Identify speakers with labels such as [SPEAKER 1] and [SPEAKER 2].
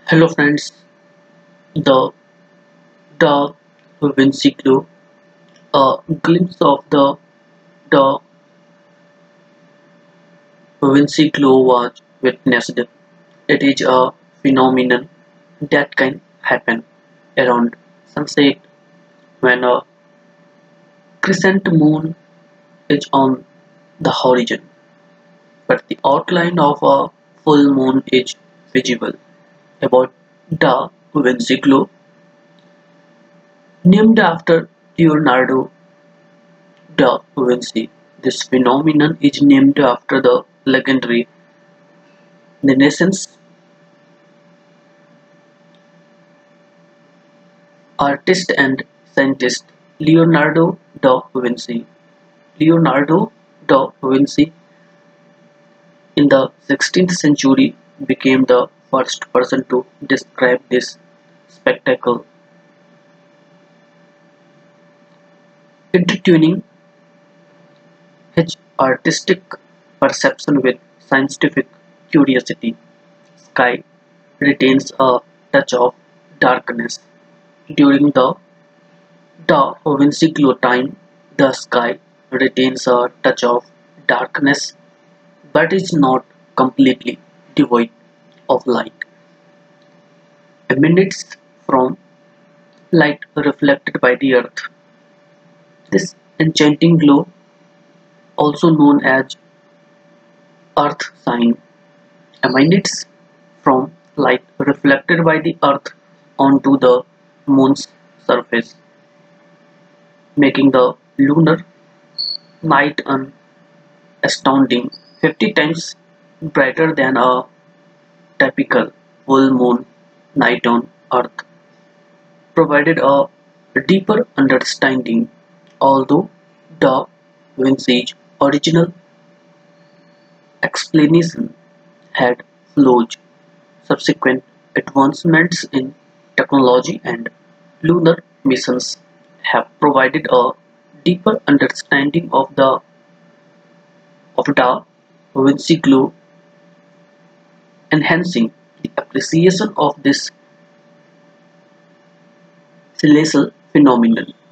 [SPEAKER 1] Hello friends, the Da Vinci Glow, a glimpse of the Da Vinci Glow was witnessed. It is a phenomenon that can happen around sunset when a crescent moon is on the horizon, but the outline of a full moon is visible. About Da Vinci Glow, named after Leonardo da Vinci. This phenomenon is named after the legendary Renaissance artist and scientist Leonardo da Vinci. Leonardo da Vinci in the 16th century became the first person to describe this spectacle, intertwining his artistic perception with scientific curiosity. Sky retains a touch of darkness. During the Da Vinci Glow time, the sky retains a touch of darkness but is not completely devoid of light. Emanates from light reflected by the earth. This enchanting glow, also known as earth sign, emanates from light reflected by the earth onto the moon's surface, making the lunar night an astounding 50 times brighter than a typical full moon night on Earth, provided a deeper understanding. Although Da Vinci's original explanation had flaws, subsequent advancements in technology and lunar missions have provided a deeper understanding of Da Vinci glow, enhancing the appreciation of this celestial phenomenon.